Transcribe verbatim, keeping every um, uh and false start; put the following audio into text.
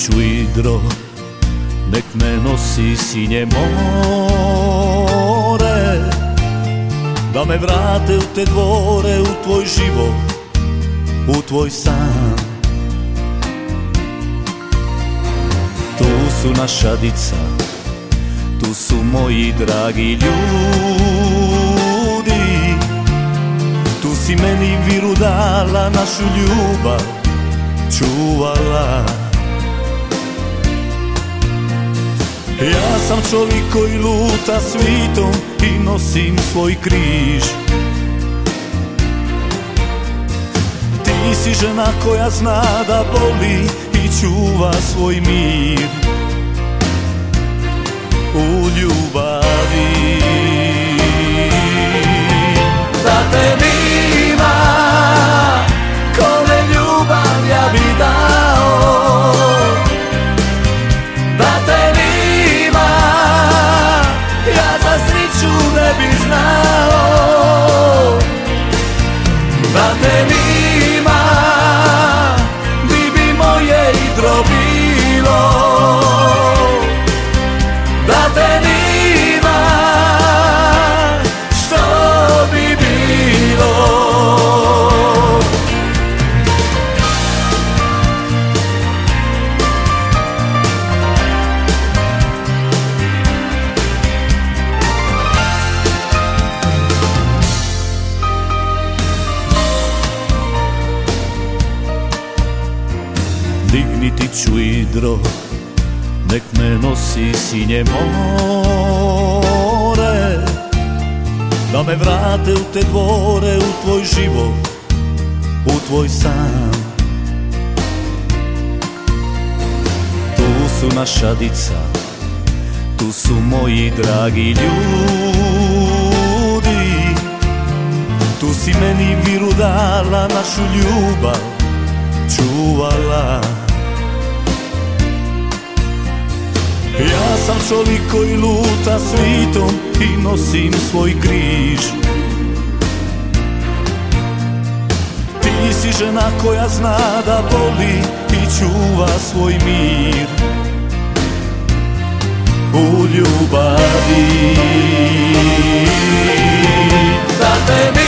ću idro, nek me nosi sinje more, da me vrate u te dvore, u tvoj život, u tvoj san. Tu su naša dica, tu su moji dragi ljudi, tu si meni viru dala, našu ljubav čuvala. Ja sam čovjek koji luta svitom i nosim svoj križ. Ti si žena koja zna da voli i čuva svoj mir u ljubavi. Da te nima, kome ljubav ja bi dao. Da te nima, ja za sreću ne bi znao. Da te nima, di bi moje idro bilo. Da te nima, što bi bilo. Digniti ću idro, nek me nosi sinje more, da me vrate u te dvore, u tvoj život, u tvoj san. Tu su naša dica, tu su moji dragi ljudi, tu si meni viru dala, našu ljubav čuvala. Ja sam čovjek koji luta svitom i nosim svoj križ. Ti si žena koja zna da voli i čuva svoj mir u ljubavi. Da te